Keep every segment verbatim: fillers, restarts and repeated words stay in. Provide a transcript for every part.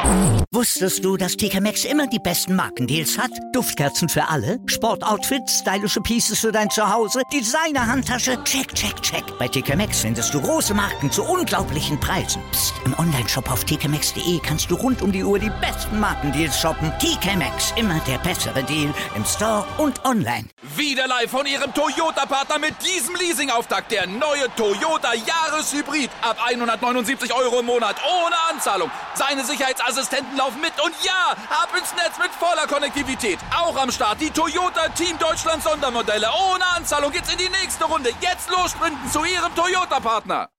Wusstest du, dass T K Maxx immer die besten Markendeals hat? Duftkerzen für alle, Sportoutfits, stylische Pieces für dein Zuhause, Designer-Handtasche, check, check, check. Bei T K Maxx findest du große Marken zu unglaublichen Preisen. Psst. Im Onlineshop auf t k maxx punkt d e kannst du rund um die Uhr die besten Markendeals shoppen. T K Maxx, immer der bessere Deal im Store und online. Wieder live von Ihrem Toyota-Partner mit diesem Leasing-Auftakt. Der neue Toyota Jahreshybrid. Ab hundertneunundsiebzig Euro im Monat. Ohne Anzahlung. Seine Sicherheitsassistenten laufen mit. Und ja, ab ins Netz mit voller Konnektivität. Auch am Start die Toyota Team Deutschland Sondermodelle. Ohne Anzahlung geht's in die nächste Runde. Jetzt los sprinten zu Ihrem Toyota-Partner.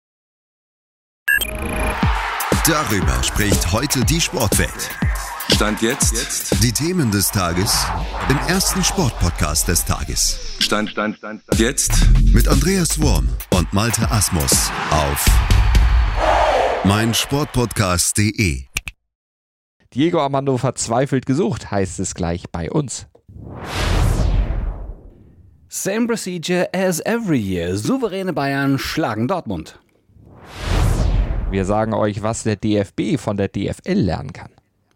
Darüber spricht heute die Sportwelt. Stand jetzt. jetzt. Die Themen des Tages im ersten Sportpodcast des Tages. Stand, Stand, Stand, Stand. Jetzt. Mit Andreas Worm und Malte Asmus auf meinsportpodcast punkt de. Diego Armando verzweifelt gesucht, heißt es gleich bei uns. Same procedure as every year. Souveräne Bayern schlagen Dortmund. Wir sagen euch, was der D F B von der D F L lernen kann.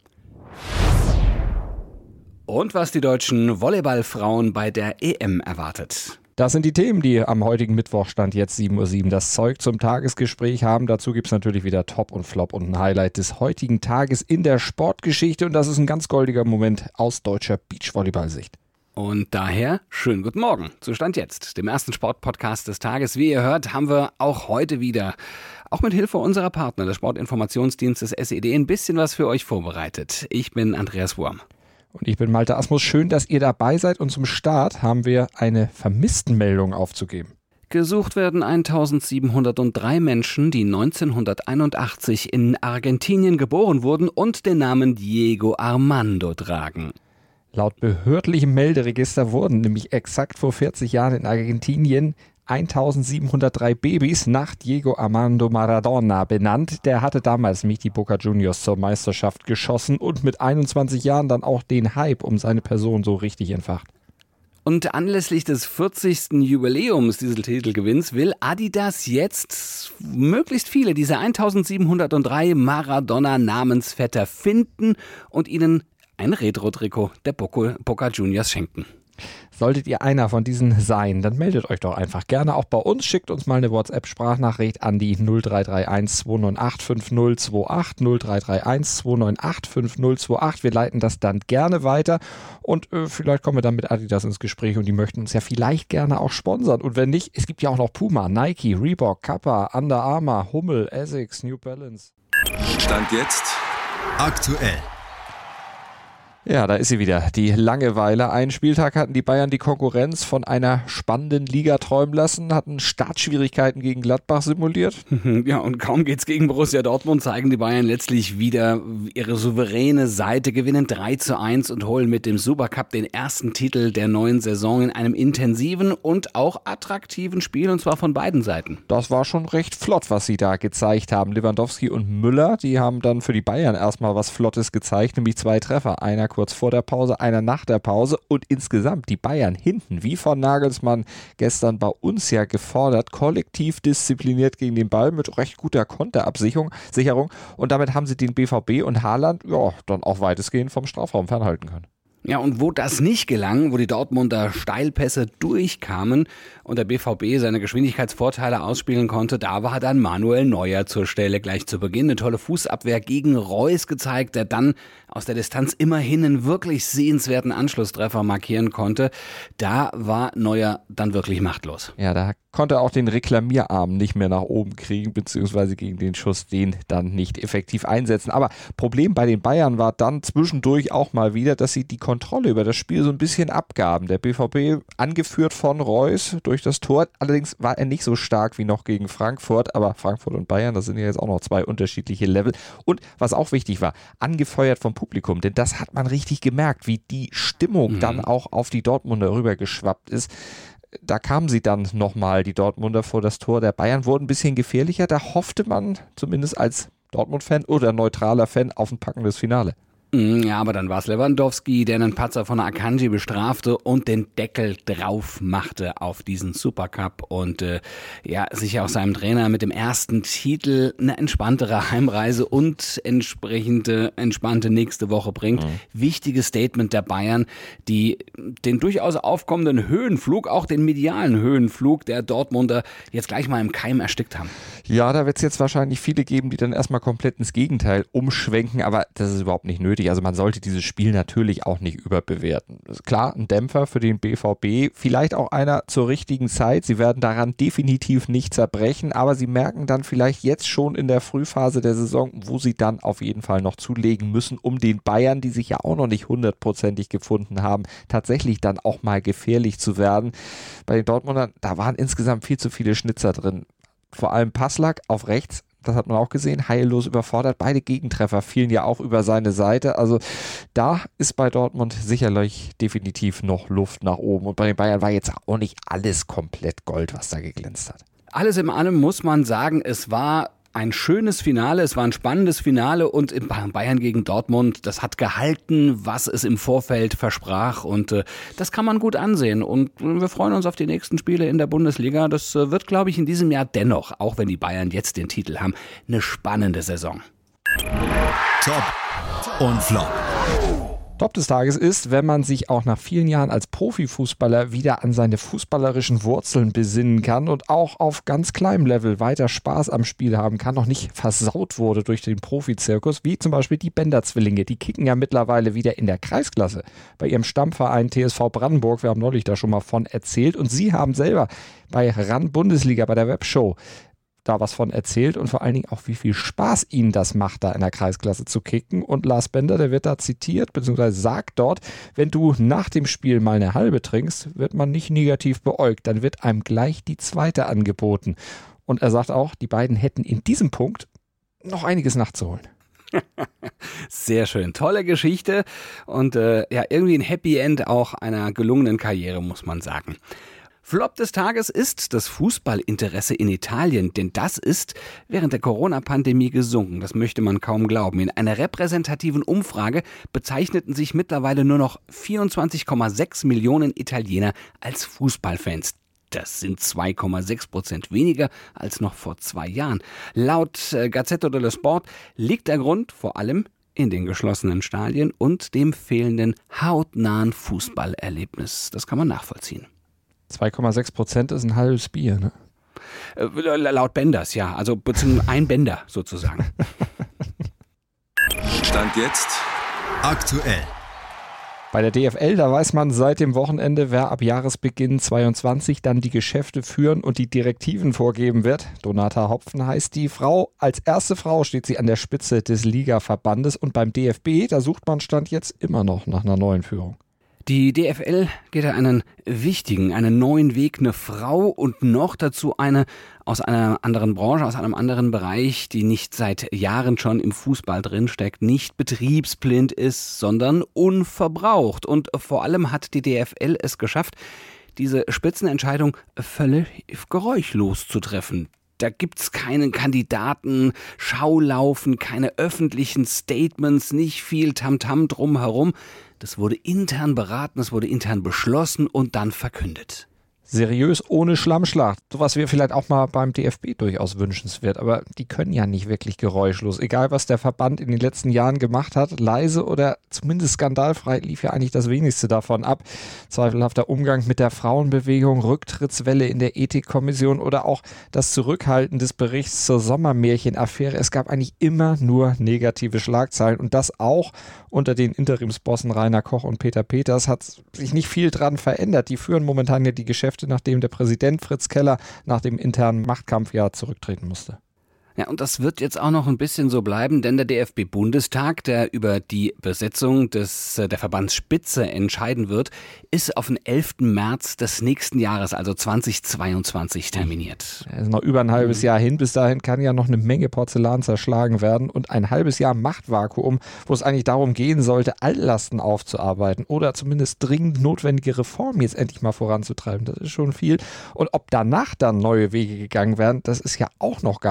Und was die deutschen Volleyballfrauen bei der E M erwartet. Das sind die Themen, die am heutigen Mittwoch, Stand jetzt sieben Uhr sieben, das Zeug zum Tagesgespräch haben. Dazu gibt es natürlich wieder Top und Flop und ein Highlight des heutigen Tages in der Sportgeschichte. Und das ist ein ganz goldiger Moment aus deutscher Beachvolleyball-Sicht. Und daher, schönen guten Morgen zu Stand jetzt, dem ersten Sportpodcast des Tages. Wie ihr hört, haben wir auch heute wieder, auch mit Hilfe unserer Partner des Sportinformationsdienstes S E D, ein bisschen was für euch vorbereitet. Ich bin Andreas Worm. Und ich bin Malte Asmus. Schön, dass ihr dabei seid. Und zum Start haben wir eine Vermisstenmeldung aufzugeben. Gesucht werden eintausendsiebenhundertdrei Menschen, die neunzehnhunderteinundachtzig in Argentinien geboren wurden und den Namen Diego Armando tragen. Laut behördlichem Melderegister wurden nämlich exakt vor vierzig Jahren in Argentinien eintausendsiebenhundertdrei Babys nach Diego Armando Maradona benannt. Der hatte damals nämlich die Boca Juniors zur Meisterschaft geschossen und mit einundzwanzig Jahren dann auch den Hype um seine Person so richtig entfacht. Und anlässlich des vierzigsten Jubiläums dieses Titelgewinns will Adidas jetzt möglichst viele dieser eintausendsiebenhundertdrei Maradona-Namensvetter finden und ihnen ein Retro-Trikot der Boca Juniors schenken. Solltet ihr einer von diesen sein, dann meldet euch doch einfach gerne auch bei uns. Schickt uns mal eine WhatsApp-Sprachnachricht an die null drei drei eins zwei neun acht fünf null zwei acht, null drei drei eins zwei neun acht fünf null zwei acht. Wir leiten das dann gerne weiter und äh, vielleicht kommen wir dann mit Adidas ins Gespräch und die möchten uns ja vielleicht gerne auch sponsern. Und wenn nicht, es gibt ja auch noch Puma, Nike, Reebok, Kappa, Under Armour, Hummel, Essex, New Balance. Stand jetzt. Aktuell. Ja, da ist sie wieder, die Langeweile. Einen Spieltag hatten die Bayern die Konkurrenz von einer spannenden Liga träumen lassen, hatten Startschwierigkeiten gegen Gladbach simuliert. Ja, und kaum geht's gegen Borussia Dortmund, zeigen die Bayern letztlich wieder ihre souveräne Seite, gewinnen drei zu eins und holen mit dem Supercup den ersten Titel der neuen Saison in einem intensiven und auch attraktiven Spiel, und zwar von beiden Seiten. Das war schon recht flott, was sie da gezeigt haben. Lewandowski und Müller, die haben dann für die Bayern erstmal was Flottes gezeigt, nämlich zwei Treffer. Einer kurz vor der Pause, einer nach der Pause und insgesamt die Bayern hinten, wie von Nagelsmann gestern bei uns ja gefordert, kollektiv diszipliniert gegen den Ball mit recht guter Konterabsicherung Sicherung, und damit haben sie den B V B und Haaland ja dann auch weitestgehend vom Strafraum fernhalten können. Ja, und wo das nicht gelang, wo die Dortmunder Steilpässe durchkamen und der B V B seine Geschwindigkeitsvorteile ausspielen konnte, da war dann Manuel Neuer zur Stelle gleich zu Beginn. Eine tolle Fußabwehr gegen Reus gezeigt, der dann aus der Distanz immerhin einen wirklich sehenswerten Anschlusstreffer markieren konnte. Da war Neuer dann wirklich machtlos. Ja, da konnte er auch den Reklamierarm nicht mehr nach oben kriegen, beziehungsweise gegen den Schuss den dann nicht effektiv einsetzen. Aber Problem bei den Bayern war dann zwischendurch auch mal wieder, dass sie die Kontrolle über das Spiel so ein bisschen abgaben. Der B V B, angeführt von Reus durch das Tor, allerdings war er nicht so stark wie noch gegen Frankfurt, aber Frankfurt und Bayern, das sind ja jetzt auch noch zwei unterschiedliche Level. Und was auch wichtig war, angefeuert vom Publikum, denn das hat man richtig gemerkt, wie die Stimmung mhm. dann auch auf die Dortmunder rübergeschwappt ist. Da kamen sie dann nochmal, die Dortmunder, vor das Tor der Bayern, wurden ein bisschen gefährlicher. Da hoffte man, zumindest als Dortmund-Fan oder neutraler Fan, auf ein packendes Finale. Ja, aber dann war es Lewandowski, der einen Patzer von Akanji bestrafte und den Deckel drauf machte auf diesen Supercup und äh, ja, sich auch seinem Trainer mit dem ersten Titel eine entspanntere Heimreise und entsprechende entspannte nächste Woche bringt. Mhm. Wichtiges Statement der Bayern, die den durchaus aufkommenden Höhenflug, auch den medialen Höhenflug der Dortmunder jetzt gleich mal im Keim erstickt haben. Ja, da wird es jetzt wahrscheinlich viele geben, die dann erstmal komplett ins Gegenteil umschwenken, aber das ist überhaupt nicht nötig. Also man sollte dieses Spiel natürlich auch nicht überbewerten. Das ist klar, ein Dämpfer für den B V B, vielleicht auch einer zur richtigen Zeit. Sie werden daran definitiv nicht zerbrechen, aber sie merken dann vielleicht jetzt schon in der Frühphase der Saison, wo sie dann auf jeden Fall noch zulegen müssen, um den Bayern, die sich ja auch noch nicht hundertprozentig gefunden haben, tatsächlich dann auch mal gefährlich zu werden. Bei den Dortmundern, da waren insgesamt viel zu viele Schnitzer drin. Vor allem Passlack auf rechts, das hat man auch gesehen, heillos überfordert. Beide Gegentreffer fielen ja auch über seine Seite. Also da ist bei Dortmund sicherlich definitiv noch Luft nach oben. Und bei den Bayern war jetzt auch nicht alles komplett Gold, was da geglänzt hat. Alles in allem muss man sagen, es war ein schönes Finale, es war ein spannendes Finale und in Bayern gegen Dortmund, das hat gehalten, was es im Vorfeld versprach und äh, das kann man gut ansehen und wir freuen uns auf die nächsten Spiele in der Bundesliga. Das äh, wird, glaube ich, in diesem Jahr dennoch, auch wenn die Bayern jetzt den Titel haben, eine spannende Saison. Top und Flop. Top des Tages ist, wenn man sich auch nach vielen Jahren als Profifußballer wieder an seine fußballerischen Wurzeln besinnen kann und auch auf ganz kleinem Level weiter Spaß am Spiel haben kann, noch nicht versaut wurde durch den Profizirkus, wie zum Beispiel die Bender-Zwillinge. Die kicken ja mittlerweile wieder in der Kreisklasse bei ihrem Stammverein T S V Brandenburg. Wir haben neulich da schon mal von erzählt und sie haben selber bei RAN Bundesliga, bei der Webshow, da was von erzählt und vor allen Dingen auch, wie viel Spaß ihnen das macht, da in der Kreisklasse zu kicken. Und Lars Bender, der wird da zitiert, beziehungsweise sagt dort, wenn du nach dem Spiel mal eine halbe trinkst, wird man nicht negativ beäugt, dann wird einem gleich die zweite angeboten. Und er sagt auch, die beiden hätten in diesem Punkt noch einiges nachzuholen. Sehr schön, tolle Geschichte und äh, ja, irgendwie ein Happy End auch einer gelungenen Karriere, muss man sagen. Flop des Tages ist das Fußballinteresse in Italien, denn das ist während der Corona-Pandemie gesunken. Das möchte man kaum glauben. In einer repräsentativen Umfrage bezeichneten sich mittlerweile nur noch vierundzwanzig Komma sechs Millionen Italiener als Fußballfans. Das sind zwei Komma sechs Prozent weniger als noch vor zwei Jahren. Laut äh, Gazzetta dello Sport liegt der Grund vor allem in den geschlossenen Stadien und dem fehlenden hautnahen Fußballerlebnis. Das kann man nachvollziehen. zwei Komma sechs Prozent ist ein halbes Bier, ne? Äh, laut Benders, ja. Also beziehungsweise ein Bender sozusagen. Stand jetzt aktuell. Bei der D F L, da weiß man seit dem Wochenende, wer ab Jahresbeginn zweiundzwanzig dann die Geschäfte führen und die Direktiven vorgeben wird. Donata Hopfen heißt die Frau. Als erste Frau steht sie an der Spitze des Ligaverbandes und beim D F B, da sucht man Stand jetzt immer noch nach einer neuen Führung. Die D F L geht einen wichtigen, einen neuen Weg, eine Frau und noch dazu eine aus einer anderen Branche, aus einem anderen Bereich, die nicht seit Jahren schon im Fußball drinsteckt, nicht betriebsblind ist, sondern unverbraucht. Und vor allem hat die D F L es geschafft, diese Spitzenentscheidung völlig geräuschlos zu treffen. Da gibt's keinen Kandidaten, Schaulaufen, keine öffentlichen Statements, nicht viel Tamtam drumherum. Das wurde intern beraten, es wurde intern beschlossen und dann verkündet. Seriös, ohne Schlammschlacht. Sowas wäre vielleicht auch mal beim D F B durchaus wünschenswert, aber die können ja nicht wirklich geräuschlos. Egal, was der Verband in den letzten Jahren gemacht hat, leise oder zumindest skandalfrei lief ja eigentlich das wenigste davon ab. Zweifelhafter Umgang mit der Frauenbewegung, Rücktrittswelle in der Ethikkommission oder auch das Zurückhalten des Berichts zur Sommermärchenaffäre. Es gab eigentlich immer nur negative Schlagzeilen und das auch unter den Interimsbossen Rainer Koch und Peter Peters hat sich nicht viel dran verändert. Die führen momentan ja die Geschäfte, nachdem der Präsident Fritz Keller nach dem internen Machtkampf ja zurücktreten musste. Ja, und das wird jetzt auch noch ein bisschen so bleiben, denn der D F B-Bundestag, der über die Besetzung des, der Verbandsspitze entscheiden wird, ist auf den elften März des nächsten Jahres, also zweitausendzweiundzwanzig, terminiert. Es ist noch über ein halbes Jahr hin. Bis dahin kann ja noch eine Menge Porzellan zerschlagen werden und ein halbes Jahr Machtvakuum, wo es eigentlich darum gehen sollte, Altlasten aufzuarbeiten oder zumindest dringend notwendige Reformen jetzt endlich mal voranzutreiben. Das ist schon viel. Und ob danach dann neue Wege gegangen werden, das ist ja auch noch gar nicht so sicher.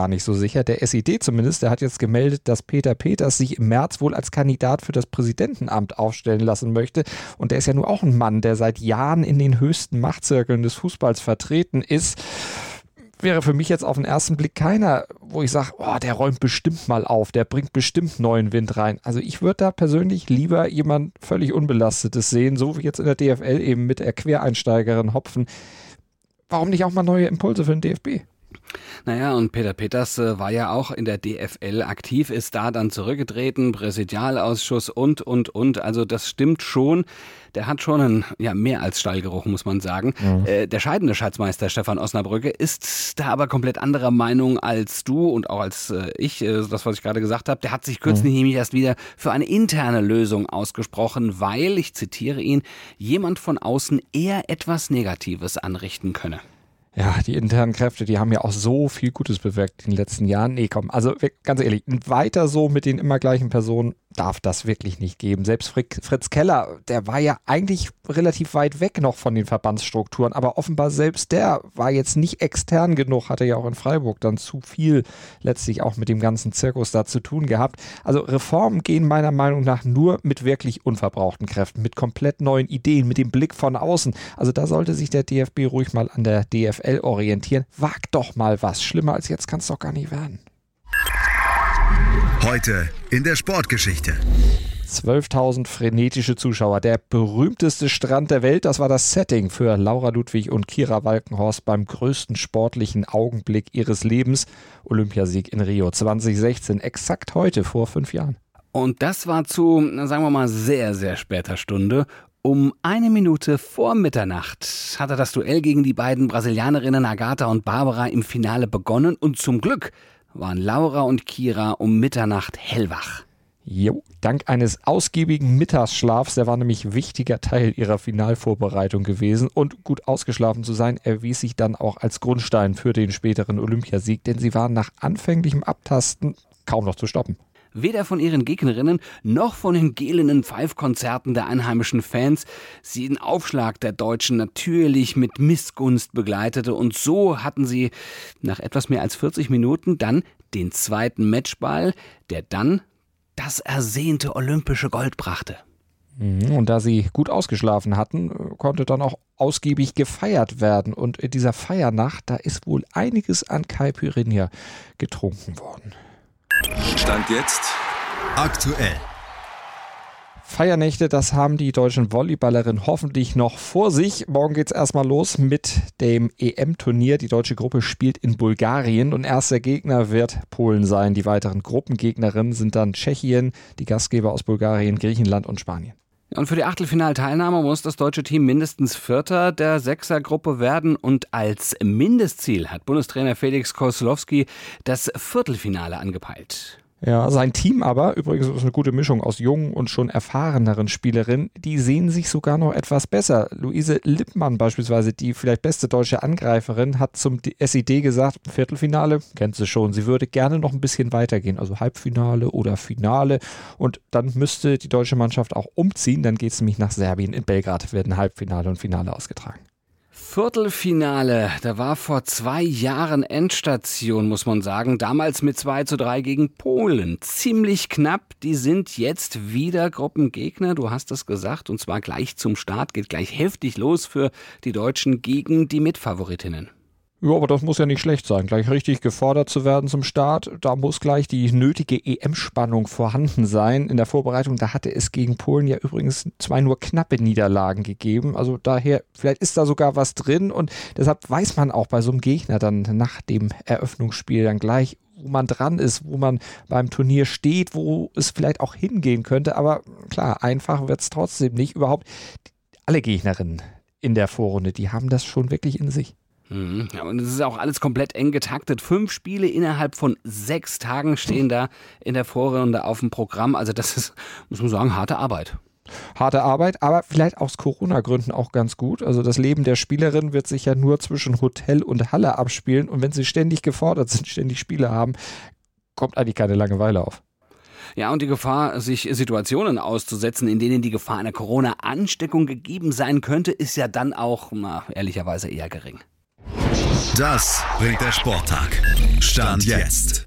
Sprecher der S E D zumindest, der hat jetzt gemeldet, dass Peter Peters sich im März wohl als Kandidat für das Präsidentenamt aufstellen lassen möchte. Und der ist ja nun auch ein Mann, der seit Jahren in den höchsten Machtzirkeln des Fußballs vertreten ist. Wäre für mich jetzt auf den ersten Blick keiner, wo ich sage, oh, der räumt bestimmt mal auf, der bringt bestimmt neuen Wind rein. Also ich würde da persönlich lieber jemand völlig Unbelastetes sehen, so wie jetzt in der D F L eben mit der Quereinsteigerin Hopfen. Warum nicht auch mal neue Impulse für den D F B? Naja, und Peter Peters äh, war ja auch in der D F L aktiv, ist da dann zurückgetreten, Präsidialausschuss und, und, und. Also das stimmt schon. Der hat schon einen, ja, mehr als Stallgeruch, muss man sagen. Mhm. Äh, der scheidende Schatzmeister Stefan Osnabrücke ist da aber komplett anderer Meinung als du und auch als äh, ich, äh, das, was ich gerade gesagt habe. Der hat sich kürzlich mhm. nämlich erst wieder für eine interne Lösung ausgesprochen, weil, ich zitiere ihn, jemand von außen eher etwas Negatives anrichten könne. Ja, die internen Kräfte, die haben ja auch so viel Gutes bewirkt in den letzten Jahren. Nee, komm, also ganz ehrlich, weiter so mit den immer gleichen Personen darf das wirklich nicht geben. Selbst Fritz Keller, der war ja eigentlich relativ weit weg noch von den Verbandsstrukturen, aber offenbar selbst der war jetzt nicht extern genug, hatte ja auch in Freiburg dann zu viel letztlich auch mit dem ganzen Zirkus da zu tun gehabt. Also Reformen gehen meiner Meinung nach nur mit wirklich unverbrauchten Kräften, mit komplett neuen Ideen, mit dem Blick von außen. Also da sollte sich der D F B ruhig mal an der D F L orientieren. Wag doch mal was. Schlimmer als jetzt kann es doch gar nicht werden. Heute in der Sportgeschichte. zwölftausend frenetische Zuschauer. Der berühmteste Strand der Welt, das war das Setting für Laura Ludwig und Kira Walkenhorst beim größten sportlichen Augenblick ihres Lebens. Olympiasieg in Rio zwanzig sechzehn, exakt heute, vor fünf Jahren. Und das war zu, sagen wir mal, sehr, sehr später Stunde. Um eine Minute vor Mitternacht hatte das Duell gegen die beiden Brasilianerinnen Agatha und Barbara im Finale begonnen und zum Glück waren Laura und Kira um Mitternacht hellwach. Jo, dank eines ausgiebigen Mittagsschlafs, der war nämlich ein wichtiger Teil ihrer Finalvorbereitung gewesen, und gut ausgeschlafen zu sein, erwies sich dann auch als Grundstein für den späteren Olympiasieg, denn sie waren nach anfänglichem Abtasten kaum noch zu stoppen. Weder von ihren Gegnerinnen noch von den gelenden Pfeifkonzerten der einheimischen Fans sie den Aufschlag der Deutschen natürlich mit Missgunst begleitete. Und so hatten sie nach etwas mehr als vierzig Minuten dann den zweiten Matchball, der dann das ersehnte olympische Gold brachte. Und da sie gut ausgeschlafen hatten, konnte dann auch ausgiebig gefeiert werden. Und in dieser Feiernacht, da ist wohl einiges an Caipirinha getrunken worden. Stand jetzt aktuell. Feiernächte, das haben die deutschen Volleyballerinnen hoffentlich noch vor sich. Morgen geht's erstmal los mit dem E M-Turnier. Die deutsche Gruppe spielt in Bulgarien und erster Gegner wird Polen sein. Die weiteren Gruppengegnerinnen sind dann Tschechien, die Gastgeber aus Bulgarien, Griechenland und Spanien. Und für die Achtelfinalteilnahme muss das deutsche Team mindestens Vierter der Sechsergruppe werden. Und als Mindestziel hat Bundestrainer Felix Koslowski das Viertelfinale angepeilt. Ja, sein Team aber, übrigens ist eine gute Mischung aus jungen und schon erfahreneren Spielerinnen, die sehen sich sogar noch etwas besser. Luise Lippmann beispielsweise, die vielleicht beste deutsche Angreiferin, hat zum S E D gesagt, Viertelfinale, kennt sie schon, sie würde gerne noch ein bisschen weitergehen, also Halbfinale oder Finale, und dann müsste die deutsche Mannschaft auch umziehen, dann geht es nämlich nach Serbien. In Belgrad werden Halbfinale und Finale ausgetragen. Viertelfinale, da war vor zwei Jahren Endstation, muss man sagen. Damals mit zwei zu drei gegen Polen. Ziemlich knapp, die sind jetzt wieder Gruppengegner, du hast es gesagt, und zwar gleich zum Start, geht gleich heftig los für die Deutschen gegen die Mitfavoritinnen. Ja, aber das muss ja nicht schlecht sein. Gleich richtig gefordert zu werden zum Start, da muss gleich die nötige E M-Spannung vorhanden sein. In der Vorbereitung, da hatte es gegen Polen ja übrigens zwei nur knappe Niederlagen gegeben. Also daher, vielleicht ist da sogar was drin, und deshalb weiß man auch bei so einem Gegner dann nach dem Eröffnungsspiel dann gleich, wo man dran ist, wo man beim Turnier steht, wo es vielleicht auch hingehen könnte. Aber klar, einfach wird es trotzdem nicht. Überhaupt alle Gegnerinnen in der Vorrunde, die haben das schon wirklich in sich. Ja, und es ist auch alles komplett eng getaktet. Fünf Spiele innerhalb von sechs Tagen stehen da in der Vorrunde auf dem Programm. Also das ist, muss man sagen, harte Arbeit. Harte Arbeit, aber vielleicht aus Corona-Gründen auch ganz gut. Also das Leben der Spielerin wird sich ja nur zwischen Hotel und Halle abspielen. Und wenn sie ständig gefordert sind, ständig Spiele haben, kommt eigentlich keine Langeweile auf. Ja, und die Gefahr, sich Situationen auszusetzen, in denen die Gefahr einer Corona-Ansteckung gegeben sein könnte, ist ja dann auch, na, ehrlicherweise eher gering. Das bringt der Sporttag. Stand jetzt.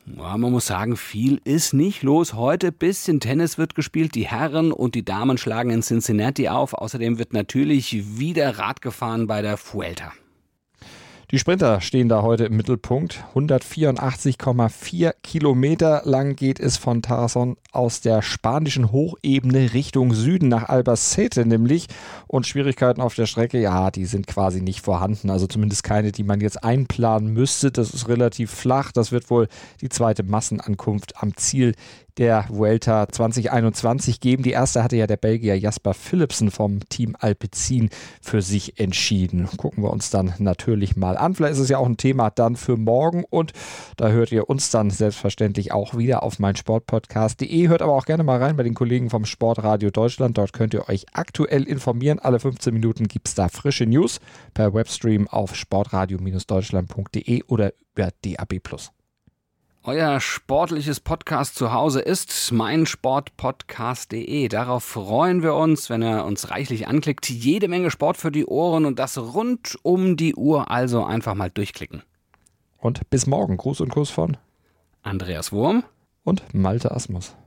Ja, man muss sagen, viel ist nicht los heute. Bisschen Tennis wird gespielt. Die Herren und die Damen schlagen in Cincinnati auf. Außerdem wird natürlich wieder Rad gefahren bei der Vuelta. Die Sprinter stehen da heute im Mittelpunkt. hundertvierundachtzig Komma vier Kilometer lang geht es von Tarazón aus der spanischen Hochebene Richtung Süden nach Albacete nämlich. Und Schwierigkeiten auf der Strecke, ja, die sind quasi nicht vorhanden. Also zumindest keine, die man jetzt einplanen müsste. Das ist relativ flach. Das wird wohl die zweite Massenankunft am Ziel der Vuelta zwanzig einundzwanzig geben. Die erste hatte ja der Belgier Jasper Philipsen vom Team Alpecin für sich entschieden. Gucken wir uns dann natürlich mal an. Vielleicht ist es ja auch ein Thema dann für morgen und da hört ihr uns dann selbstverständlich auch wieder auf meinsportpodcast punkt de. Hört aber auch gerne mal rein bei den Kollegen vom Sportradio Deutschland. Dort könnt ihr euch aktuell informieren. Alle fünfzehn Minuten gibt es da frische News per Webstream auf sportradio Deutschland punkt de oder über D A B plus. Euer sportliches Podcast zu Hause ist meinsportpodcast punkt de. Darauf freuen wir uns, wenn ihr uns reichlich anklickt. Jede Menge Sport für die Ohren und das rund um die Uhr. Also einfach mal durchklicken. Und bis morgen. Gruß und Kuss von Andreas Wurm und Malte Asmus.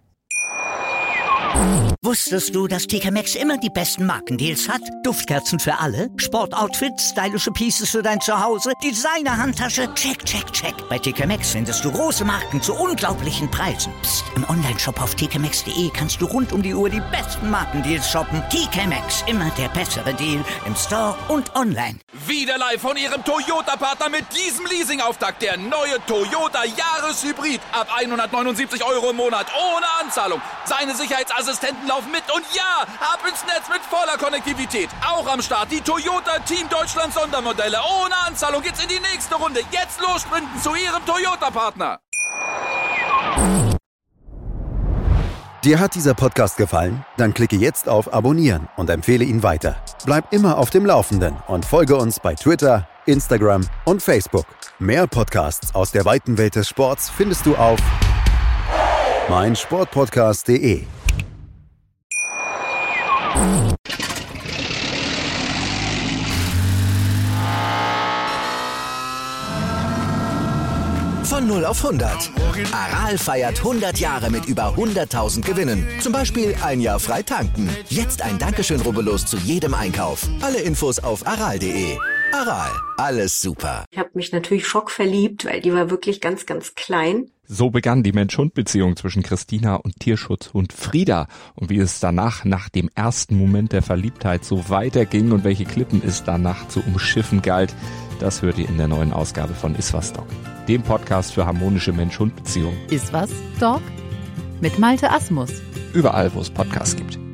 Wusstest du, dass T K Maxx immer die besten Markendeals hat? Duftkerzen für alle, Sportoutfits, stylische Pieces für dein Zuhause, Designer-Handtasche, check, check, check. Bei T K Maxx findest du große Marken zu unglaublichen Preisen. Psst. Im Onlineshop auf t k maxx punkt de kannst du rund um die Uhr die besten Markendeals shoppen. T K Maxx, immer der bessere Deal im Store und online. Wieder live von Ihrem Toyota-Partner mit diesem Leasing-Auftakt. Der neue Toyota Jahreshybrid. Ab hundertneunundsiebzig Euro im Monat ohne Anzahlung. Seine Sicherheitsassistenten laufen mit und ja, ab ins Netz mit voller Konnektivität. Auch am Start die Toyota Team Deutschland Sondermodelle. Ohne Anzahlung geht's in die nächste Runde. Jetzt los sprinten zu Ihrem Toyota-Partner. Dir hat dieser Podcast gefallen? Dann klicke jetzt auf Abonnieren und empfehle ihn weiter. Bleib immer auf dem Laufenden und folge uns bei Twitter, Instagram und Facebook. Mehr Podcasts aus der weiten Welt des Sports findest du auf meinsportpodcast punkt de. Von null auf hundert. Aral feiert hundert Jahre mit über hunderttausend Gewinnen. Zum Beispiel ein Jahr frei tanken. Jetzt ein Dankeschön, rubbellos zu jedem Einkauf. Alle Infos auf aral punkt de. Aral, alles super. Ich habe mich natürlich schockverliebt, weil die war wirklich ganz, ganz klein. So begann die Mensch-Hund-Beziehung zwischen Christina und Tierschutzhund Frieda. Und wie es danach, nach dem ersten Moment der Verliebtheit, so weiterging und welche Klippen es danach zu umschiffen galt, das hört ihr in der neuen Ausgabe von Iswas Dog, dem Podcast für harmonische Mensch-Hund-Beziehungen. Iswas Dog? Mit Malte Asmus. Überall, wo es Podcasts gibt.